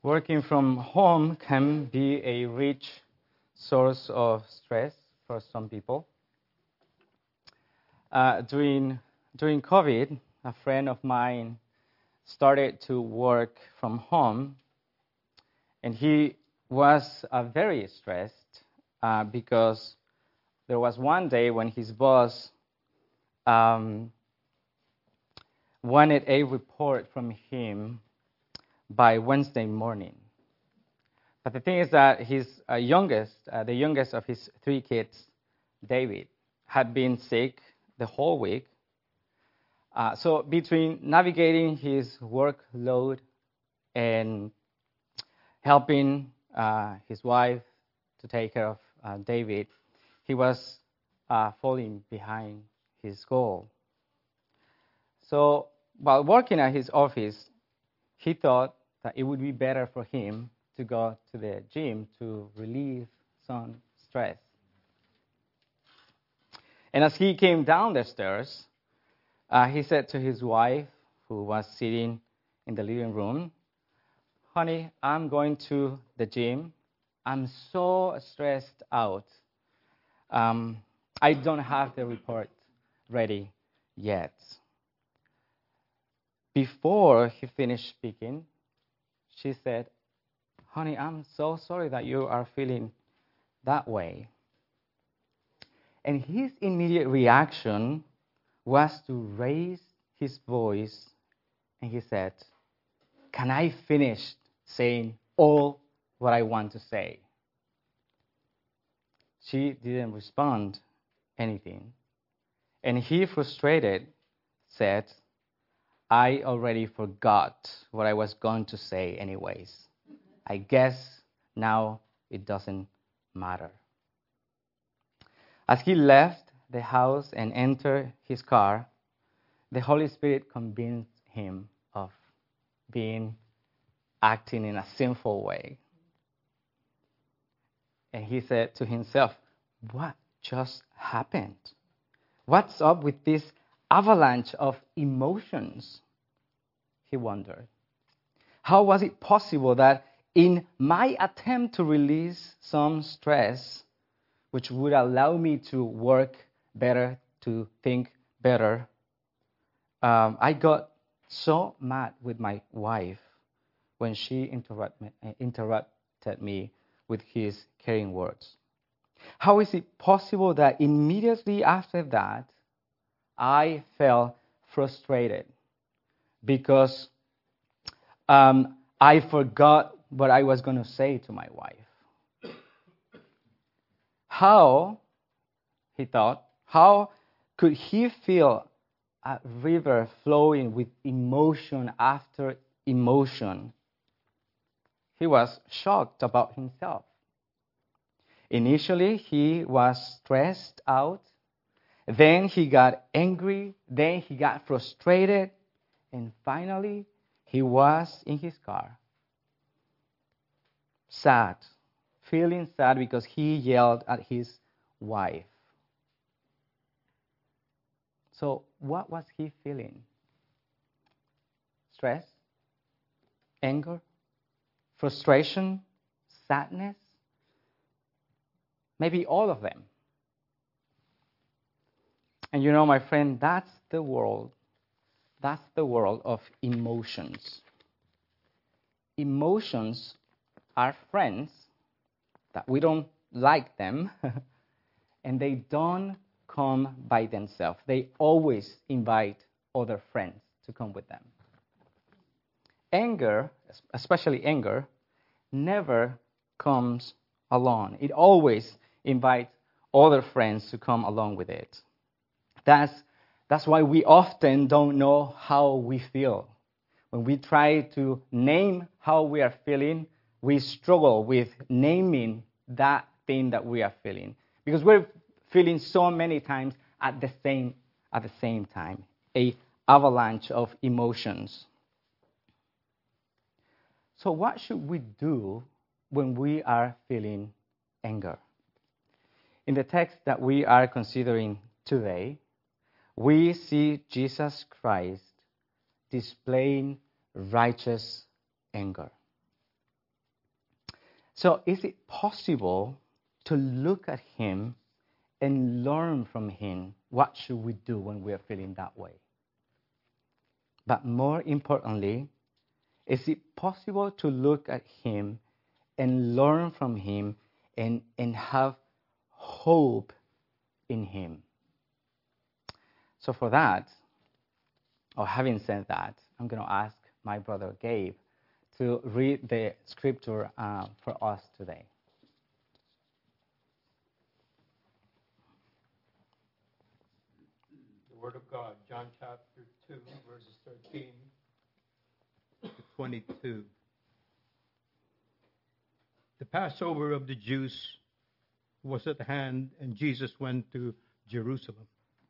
Working from home can be a rich source of stress for some people. During COVID, a friend of mine started to work from home, and he was very stressed because there was one day when his boss um, wanted a report from him by Wednesday morning. But the thing is that his the youngest of his three kids, David, had been sick the whole week. So between navigating his workload and helping his wife to take care of David, he was falling behind his goal. So while working at his office, he thought that it would be better for him to go to the gym to relieve some stress. And as he came down the stairs, he said to his wife, who was sitting in the living room, "Honey, I'm going to the gym. I'm so stressed out. I don't have the report ready yet." Before he finished speaking, she said, "Honey, I'm so sorry that you are feeling that way." And his immediate reaction was to raise his voice, and he said, "Can I finish saying all what I want to say?" She didn't respond anything. And he, frustrated, said, "I already forgot what I was going to say anyways. I guess now it doesn't matter." As he left the house and entered his car, the Holy Spirit convinced him of acting in a sinful way. And he said to himself, "What just happened? What's up with this avalanche of emotions?" He wondered. How was it possible that in my attempt to release some stress, which would allow me to work better, to think better, I got so mad with my wife when she interrupted me with his caring words? How is it possible that immediately after that, I felt frustrated because I forgot what I was going to say to my wife? How, he thought, how could he feel a river flowing with emotion after emotion? He was shocked about himself. Initially, he was stressed out. Then he got angry. Then he got frustrated. And finally, he was in his car, sad, feeling sad because he yelled at his wife. So what was he feeling? Stress? Anger? Frustration? Sadness? Maybe all of them. And you know, my friend, that's the world. That's the world of emotions. Emotions are friends that we don't like them, and they don't come by themselves. They always invite other friends to come with them. Anger, especially anger, never comes alone. It always invites other friends to come along with it. That's why we often don't know how we feel. When we try to name how we are feeling, we struggle with naming that thing that we are feeling. Because we're feeling so many times at the same time. An avalanche of emotions. So what should we do when we are feeling anger? In the text that we are considering today, we see Jesus Christ displaying righteous anger. So is it possible to look at him and learn from him? What should we do when we are feeling that way? But more importantly, is it possible to look at him and learn from him and have hope in him? So for that, or having said that, I'm going to ask my brother Gabe to read the scripture for us today. The Word of God, John chapter 2, verses 13 to 22. The Passover of the Jews was at hand, and Jesus went to Jerusalem.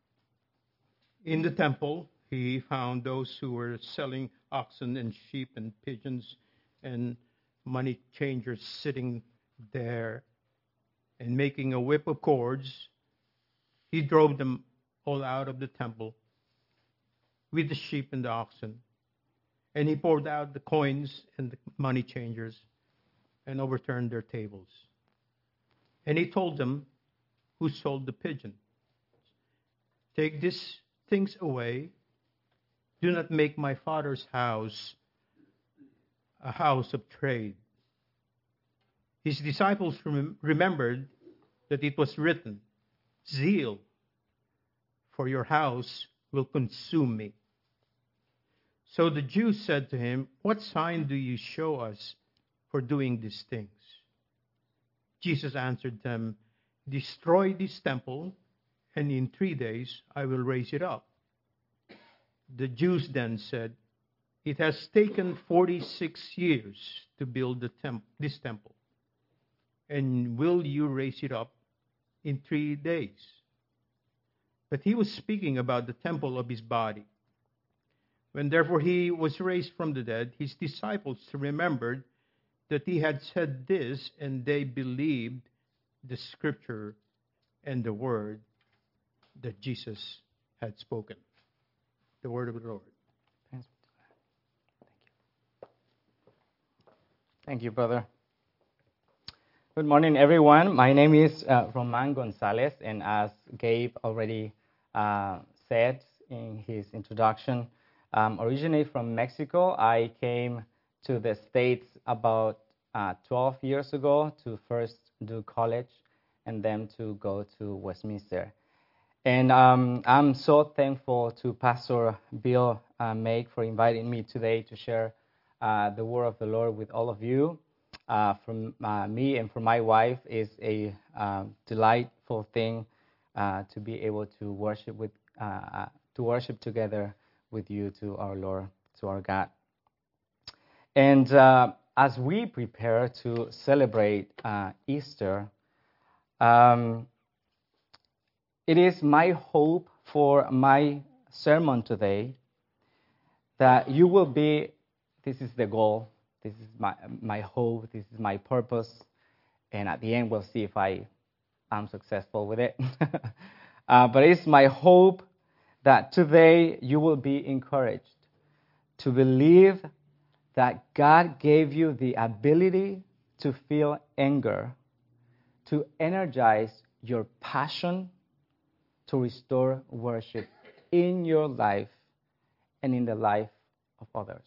In the temple, he found those who were selling oxen and sheep and pigeons and money changers sitting there and making a whip of cords. He drove them all out of the temple with the sheep and the oxen. And he poured out the coins and the money changers and overturned their tables. And he told them who sold the pigeon, "Take these things away. Do not make my Father's house a house of trade." His disciples remembered that it was written, "Zeal for your house will consume me." So the Jews said to him, "What sign do you show us for doing these things?" Jesus answered them, "Destroy this temple, and in 3 days I will raise it up." The Jews then said, "It has taken 46 years to build this temple, and will you raise it up in 3 days?" But he was speaking about the temple of his body. When therefore he was raised from the dead, his disciples remembered that he had said this, and they believed the scripture and the word that Jesus had spoken. The word of the Lord. Thank you. Thank you, brother. Good morning, everyone. My name is Roman Gonzalez, and as Gabe already said in his introduction, originally from Mexico. I came to the States about 12 years ago to first do college and then to go to Westminster. And I'm so thankful to Pastor Bill Make for inviting me today to share the word of the Lord with all of you. From me and for my wife is a delightful thing to be able to worship together with you to our Lord, to our God. And as we prepare to celebrate Easter, it is my hope for my sermon today that you will be, this is the goal, this is my hope, this is my purpose, and at the end we'll see if I am successful with it. But it's my hope that today you will be encouraged to believe that God gave you the ability to feel anger, to energize your passion, to restore worship in your life and in the life of others.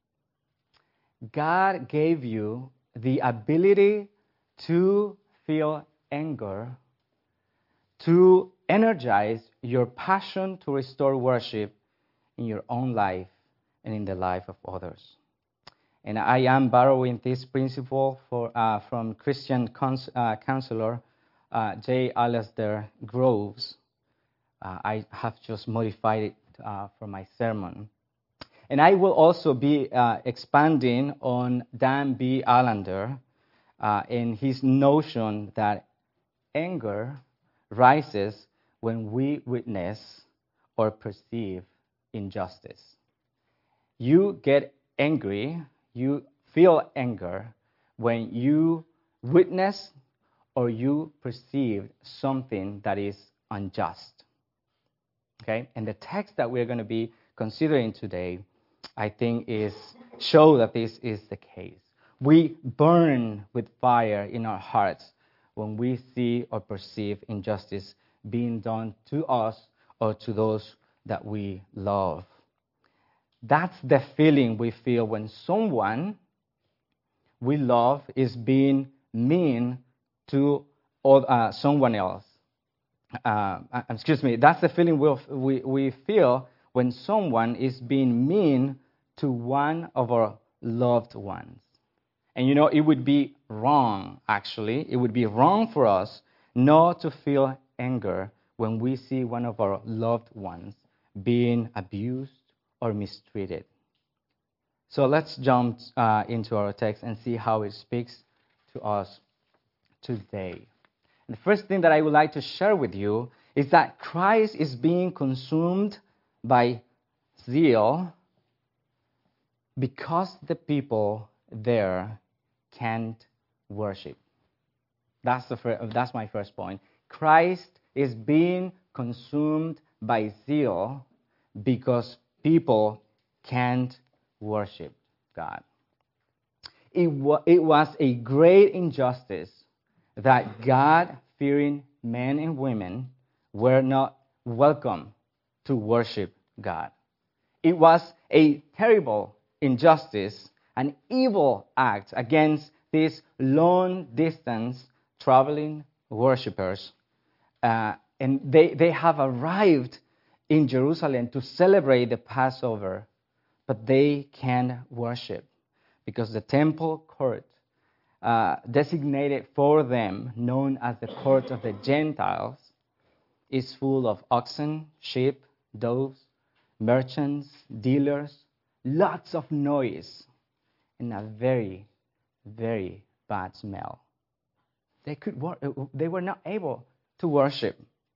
God gave you the ability to feel anger, to energize your passion to restore worship in your own life and in the life of others. And I am borrowing this principle from Christian counselor J. Alasdair Groves. I have just modified it for my sermon. And I will also be expanding on Dan B. Allender in his notion that anger rises when we witness or perceive injustice. You get angry, you feel anger when you witness or you perceive something that is unjust. Okay? And the text that we're going to be considering today, I think, show that this is the case. We burn with fire in our hearts when we see or perceive injustice being done to us or to those that we love. That's the feeling we feel when someone we love is being mean to someone else. That's the feeling we feel when someone is being mean to one of our loved ones. And it would be wrong, actually. It would be wrong for us not to feel anger when we see one of our loved ones being abused or mistreated. So let's jump into our text and see how it speaks to us today. And the first thing that I would like to share with you is that Christ is being consumed by zeal because the people there can't worship. That's my first point. Christ is being consumed by zeal because people can't worship God. It was a great injustice that God-fearing men and women were not welcome to worship God. It was a terrible injustice, an evil act against these long-distance traveling worshippers. And they have arrived in Jerusalem to celebrate the Passover, but they can't worship because the temple court designated for them, known as the court of the Gentiles, is full of oxen, sheep, doves, merchants, dealers, lots of noise, and a very, very bad smell. They were not able to worship.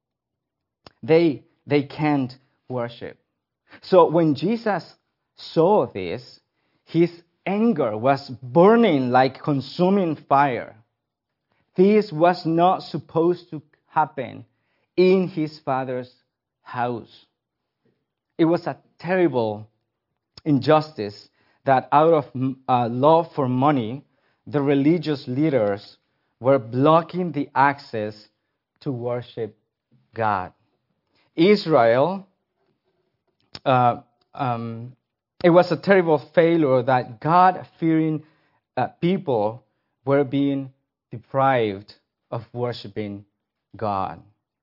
They can't worship. So when Jesus saw this, his anger was burning like consuming fire. This was not supposed to happen in his Father's house. It was a terrible injustice that out of love for money, the religious leaders were blocking the access to worship God. Israel, it was a terrible failure that God-fearing people were being deprived of worshiping God.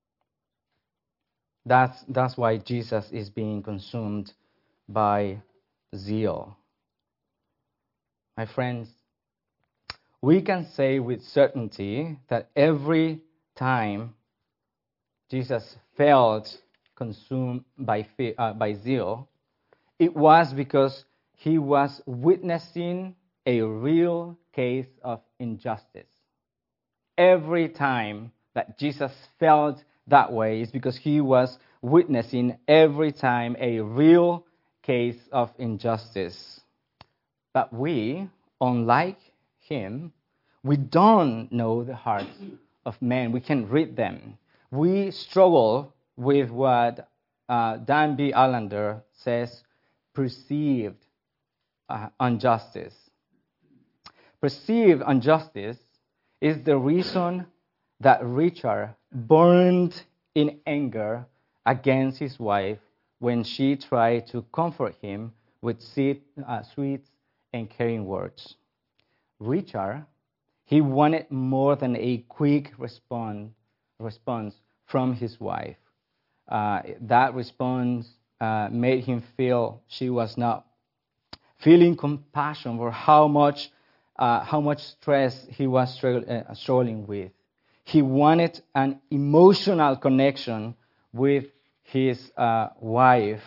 That's why Jesus is being consumed by zeal. My friends, we can say with certainty that every time Jesus felt consumed by zeal, it was because he was witnessing a real case of injustice. Every time that Jesus felt that way is because he was witnessing every time a real case of injustice. But we, unlike him, we don't know the hearts of men. We can read them. We struggle with what Dan B. Allender says, perceived injustice. Perceived injustice is the reason that Richard burned in anger against his wife when she tried to comfort him with sweet and caring words. Richard, he wanted more than a quick response from his wife. That response made him feel she was not feeling compassion for how much stress he was struggling with. He wanted an emotional connection with his wife,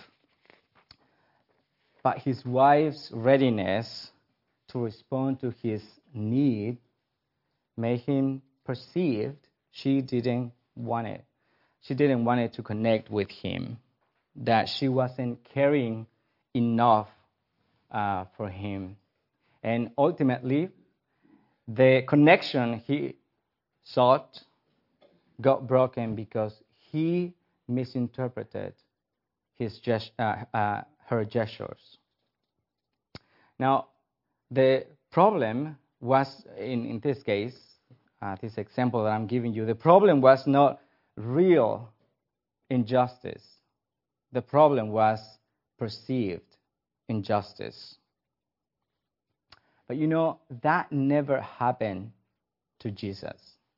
but his wife's readiness to respond to his need made him perceived she didn't want it. She didn't want it to connect with him, that she wasn't caring enough for him. And ultimately, the connection he sought got broken because he misinterpreted her gestures. Now, the problem was, in this case, this example that I'm giving you, the problem was not real injustice. The problem was perceived injustice. But you know, that never happened to Jesus.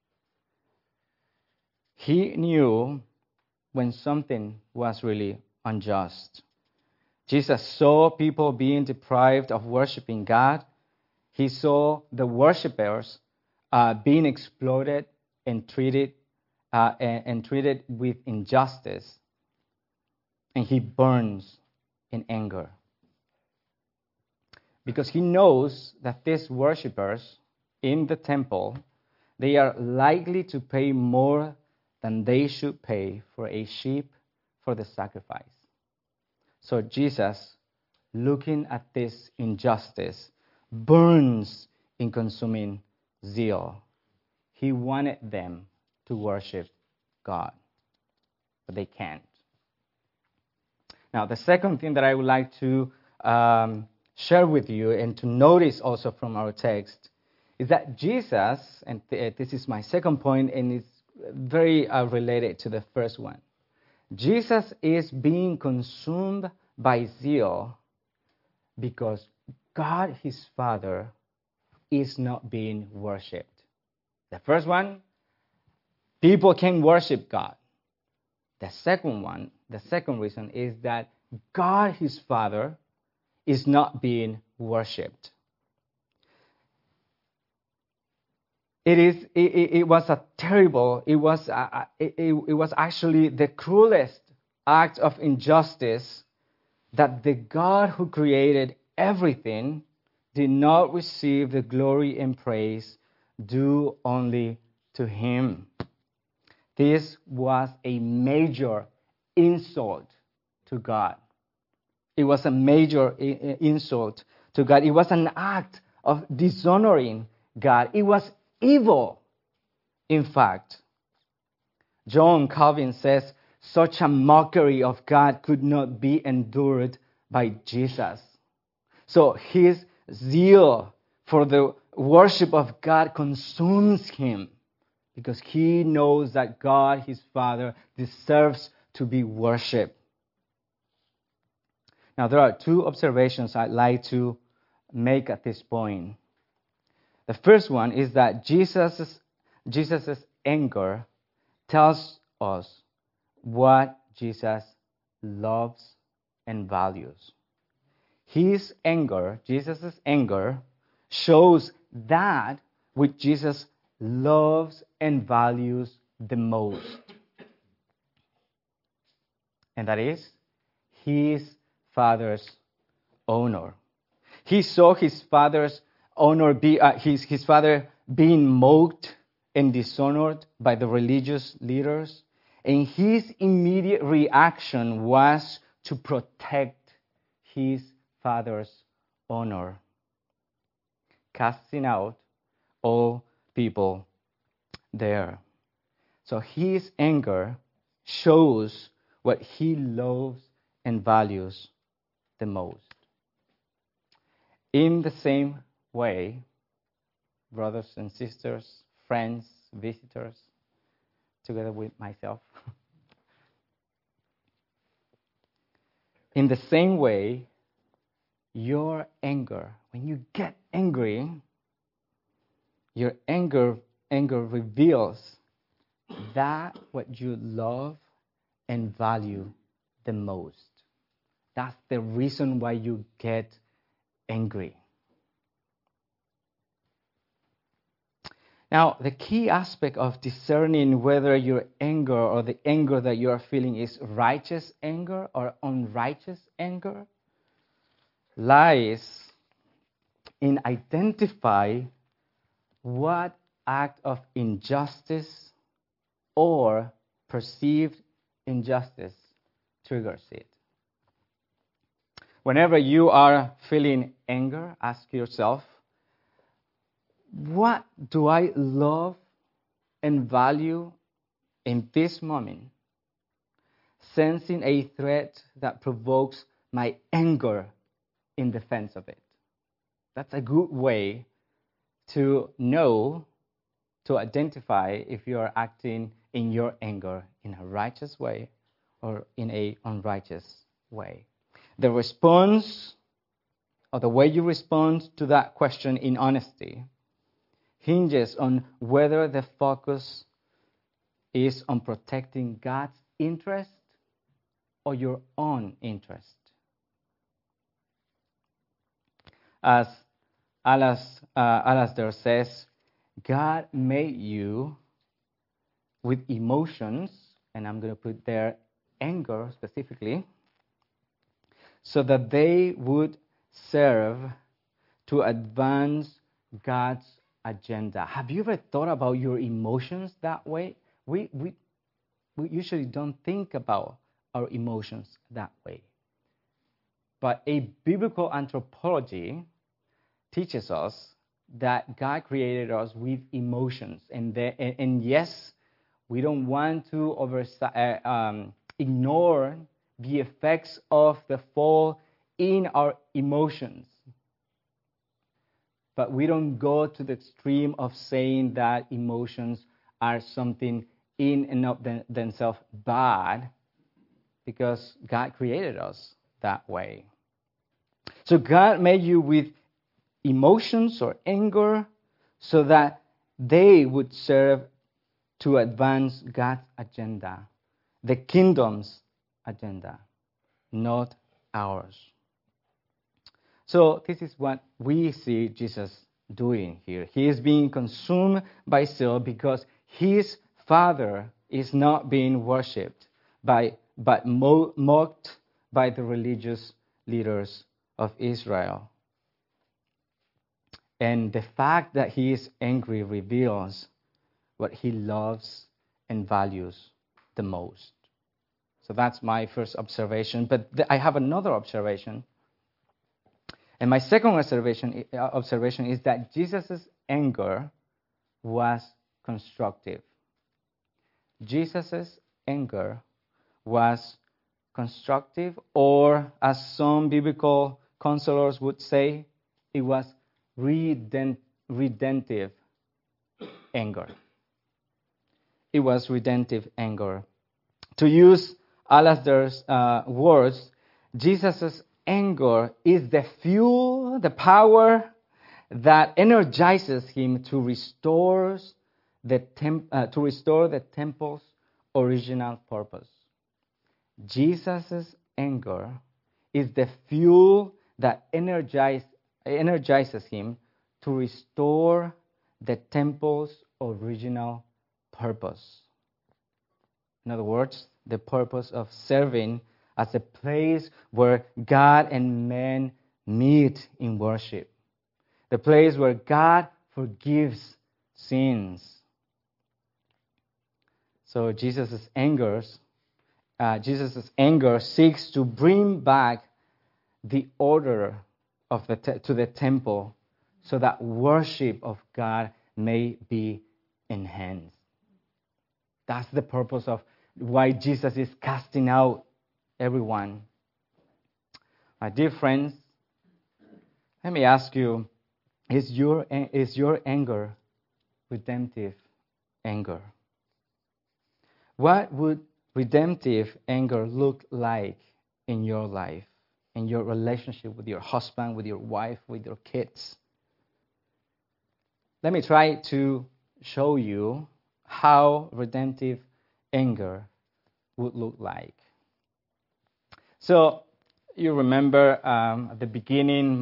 He knew when something was really unjust. Jesus saw people being deprived of worshiping God. He saw the worshipers being exploited and treated with injustice. And he burns in anger. Because he knows that these worshipers in the temple, they are likely to pay more than they should pay for a sheep for the sacrifice. So Jesus, looking at this injustice, burns in consuming zeal. He wanted them to worship God, but they can't. Now, the second thing that I would like to share with you and to notice also from our text is that Jesus, and this is my second point, and it's very related to the first one. Jesus is being consumed by zeal because God, his Father, is not being worshipped. The first one, people can worship God. The second reason is that God, his Father, is not being worshipped. It was actually the cruelest act of injustice that the God who created everything did not receive the glory and praise due only to him. This was a major insult to God. It was a major insult to God. It was an act of dishonoring God. It was evil, in fact. John Calvin says, such a mockery of God could not be endured by Jesus. So his zeal for the worship of God consumes him because he knows that God, his Father, deserves to be worshipped. Now, there are two observations I'd like to make at this point. The first one is that Jesus' anger tells us what Jesus loves and values. His anger, Jesus' anger, shows that which Jesus loves and values the most. And that is his Father's honor. He saw his Father's honor his Father being mocked and dishonored by the religious leaders, and his immediate reaction was to protect his Father's honor, casting out all people there. So his anger shows what he loves and values the most. In the same way, brothers and sisters, friends, visitors, together with myself, in the same way, your anger, when you get angry, your anger reveals that what you love and value the most. That's the reason why you get angry. Now, the key aspect of discerning whether your anger or the anger that you are feeling is righteous anger or unrighteous anger lies in identify what act of injustice or perceived injustice triggers it. Whenever you are feeling anger, ask yourself, what do I love and value in this moment? Sensing a threat that provokes my anger in defense of it. That's a good way to know, to identify if you are acting in your anger in a righteous way or in a unrighteous way. The response, or the way you respond to that question in honesty, hinges on whether the focus is on protecting God's interest or your own interest. As Alasdair says, God made you with emotions, and I'm going to put there anger specifically, so that they would serve to advance God's agenda. Have you ever thought about your emotions that way? We usually don't think about our emotions that way. But a biblical anthropology teaches us that God created us with emotions. And yes, we don't want to ignore the effects of the fall in our emotions. But we don't go to the extreme of saying that emotions are something in and of themselves bad, because God created us that way. So God made you with emotions or anger so that they would serve to advance God's agenda, the kingdom's agenda, not ours. So this is what we see Jesus doing here. He is being consumed by zeal because his Father is not being worshipped, but mocked by the religious leaders of Israel. And the fact that he is angry reveals what he loves and values the most. So that's my first observation. But I have another observation. And my second observation is that Jesus' anger was constructive. Jesus' anger was constructive, or as some biblical counselors would say, it was redemptive anger. It was redemptive anger. To use Alasdair's words, Jesus' anger is the fuel, the power that energizes him to restore the temple's original purpose. Jesus' anger is the fuel that energizes him to restore the temple's original purpose. In other words, the purpose of serving as a place where God and man meet in worship. The place where God forgives sins. So Jesus' anger seeks to bring back the order to the temple so that worship of God may be enhanced. That's the purpose of why Jesus is casting out everyone. My dear friends, let me ask you, is your anger redemptive anger? What would redemptive anger look like in your life, in your relationship with your husband, with your wife, with your kids? Let me try to show you how redemptive anger would look like. So, you remember at the beginning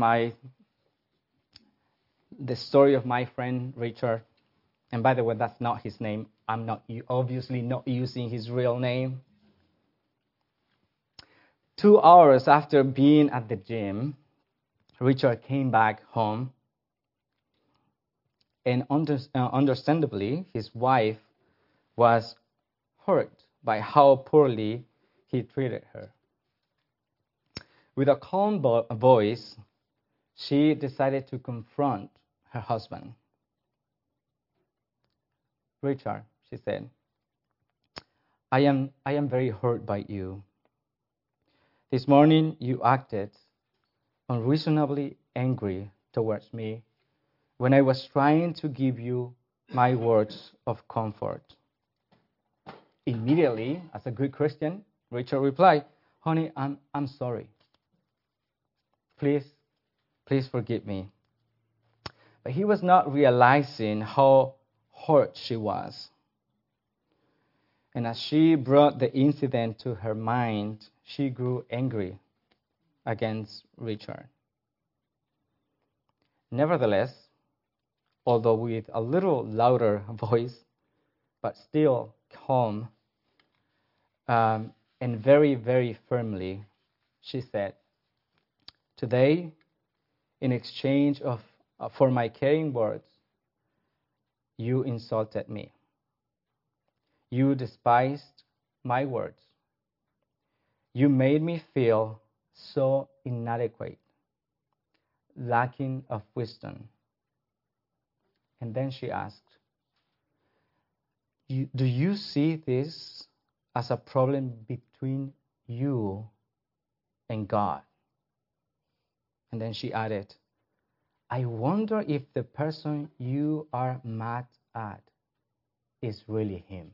the story of my friend Richard. And by the way, that's not his name. I'm obviously not using his real name. 2 hours after being at the gym, Richard came back home. And understandably, his wife was hurt by how poorly he treated her. With a calm voice, she decided to confront her husband. Richard, she said, I am very hurt by you. This morning you acted unreasonably angry towards me when I was trying to give you my words of comfort. Immediately, as a good Christian, Richard replied, honey, I'm sorry. Please forgive me. But he was not realizing how hurt she was. And as she brought the incident to her mind, she grew angry against Richard. Nevertheless, although with a little louder voice, but still calm and very, very firmly, she said, today, in exchange for my caring words, you insulted me. You despised my words. You made me feel so inadequate, lacking of wisdom. And then she asked, do you see this as a problem between you and God? And then she added, I wonder if the person you are mad at is really him.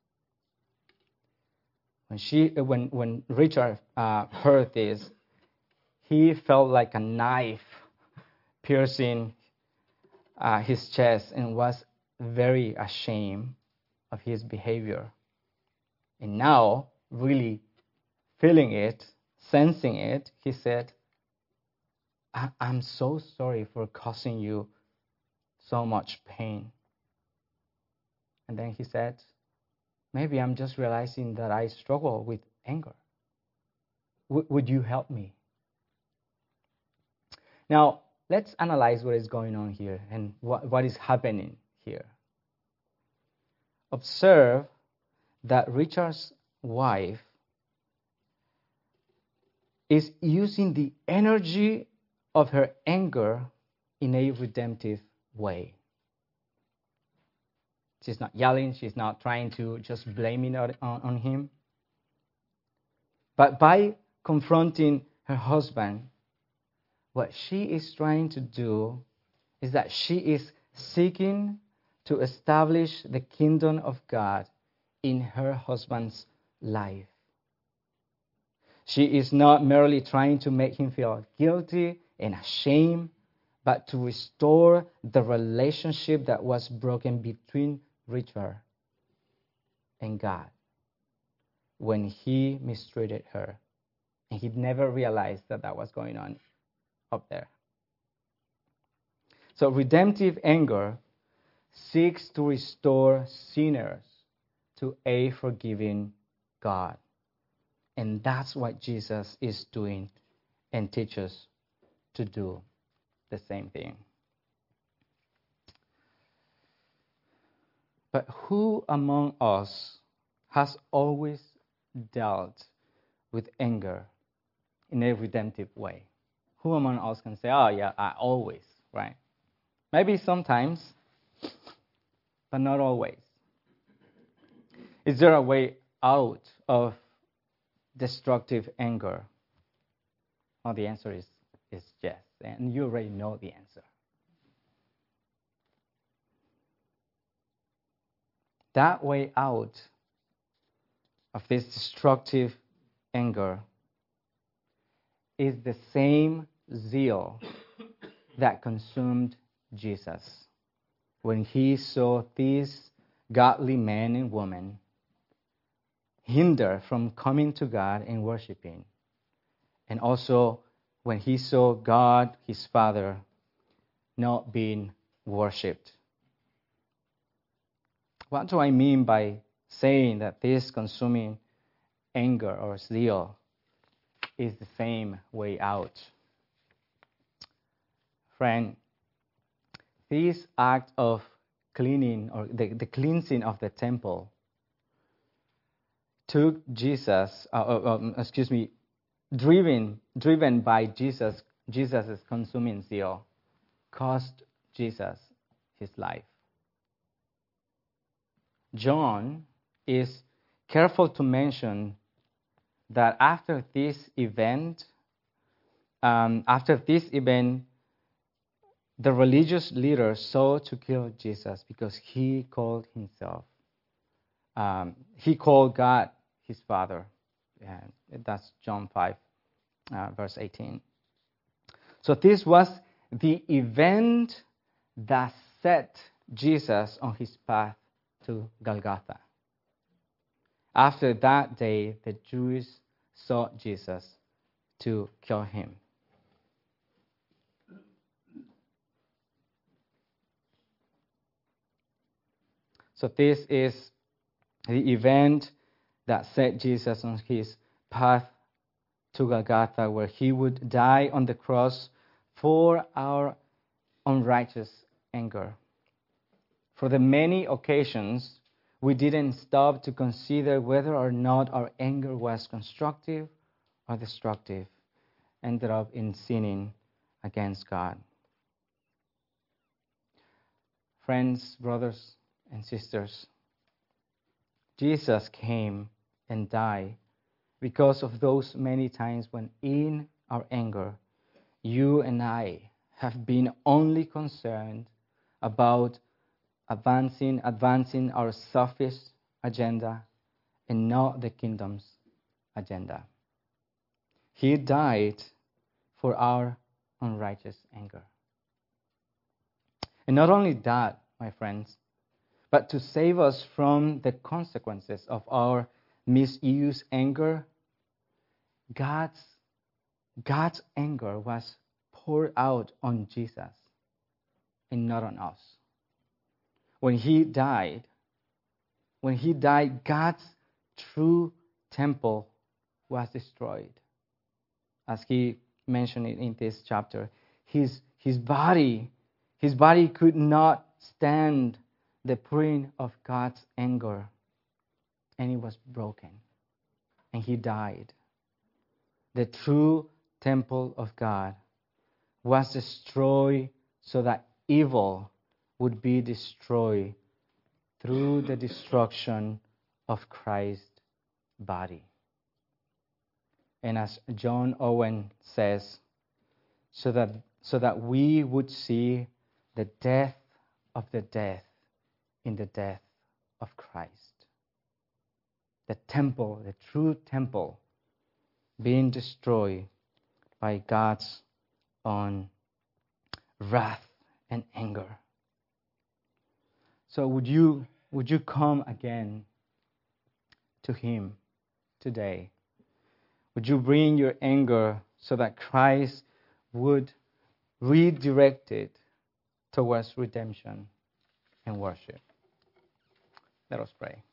When Richard heard this, he felt like a knife piercing his chest and was very ashamed of his behavior. And now, really feeling it, sensing it, he said, I'm so sorry for causing you so much pain. And then he said, maybe I'm just realizing that I struggle with anger. Would you help me? Now, let's analyze what is going on here and what is happening here. Observe that Richard's wife is using the energy of her anger in a redemptive way. She's not yelling, she's not trying to just blame it on him. But by confronting her husband, what she is trying to do is that she is seeking to establish the kingdom of God in her husband's life. She is not merely trying to make him feel guilty and ashamed, but to restore the relationship that was broken between Richard and God when he mistreated her. And he never realized that was going on up there. So redemptive anger seeks to restore sinners to a forgiving God. And that's what Jesus is doing and teaches to do the same thing. But who among us has always dealt with anger in a redemptive way? Who among us can say, oh yeah, I always, right? Maybe sometimes, but not always. Is there a way out of destructive anger? Well, the answer is yes, and you already know the answer. That way out of this destructive anger is the same zeal that consumed Jesus when he saw these godly men and women hindered from coming to God and worshiping. And also when he saw God, his Father, not being worshipped. What do I mean by saying that this consuming anger or zeal is the same way out? Friend, this act of cleaning or the cleansing of the temple took Jesus, driven by Jesus' consuming zeal, cost Jesus his life. John is careful to mention that after this event, the religious leaders sought to kill Jesus because he called himself, he called God his Father. And that's John 5, verse 18. So this was the event that set Jesus on his path to Golgotha. After that day, the Jews sought Jesus to kill him. So this is the event that set Jesus on his path to Golgotha, where he would die on the cross for our unrighteous anger. For the many occasions, we didn't stop to consider whether or not our anger was constructive or destructive, ended up in sinning against God. Friends, brothers, and sisters, Jesus came and died because of those many times when in our anger, you and I have been only concerned about advancing our selfish agenda and not the kingdom's agenda. He died for our unrighteous anger. And not only that, my friends, but to save us from the consequences of our misused anger, God's anger was poured out on Jesus and not on us. When he died, God's true temple was destroyed. As he mentioned it in this chapter, his body could not stand the pouring of God's anger, and it was broken, and he died. The true temple of God was destroyed so that evil would be destroyed through the destruction of Christ's body. And as John Owen says, so that we would see the death of the death in the death of Christ. The temple, the true temple, being destroyed by God's own wrath and anger. So would you come again to him today? Would you bring your anger so that Christ would redirect it towards redemption and worship? Let us pray.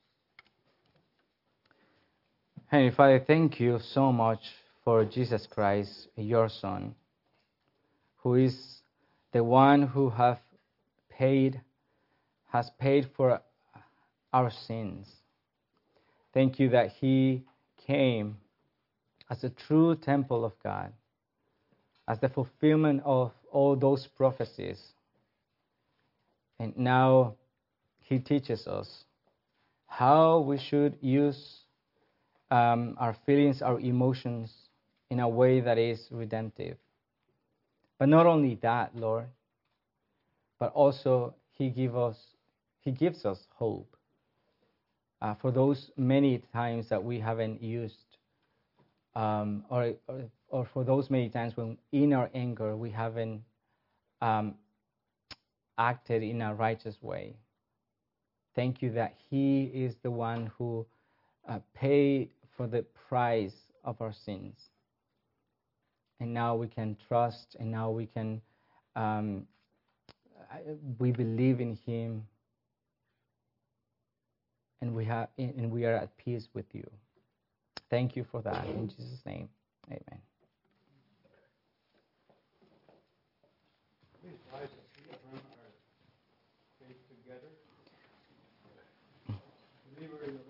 Heavenly Father, thank you so much for Jesus Christ, your Son, who is the one who has paid for our sins. Thank you that he came as a true temple of God, as the fulfillment of all those prophecies. And now he teaches us how we should use our feelings, our emotions in a way that is redemptive. But not only that, Lord, but also he gives us hope for those many times that we haven't used, or for those many times when in our anger we haven't acted in a righteous way. Thank you that he is the one who paid for the price of our sins. And now we can trust, and now we can we believe in him, and we are at peace with you. Thank you for that, in Jesus' name.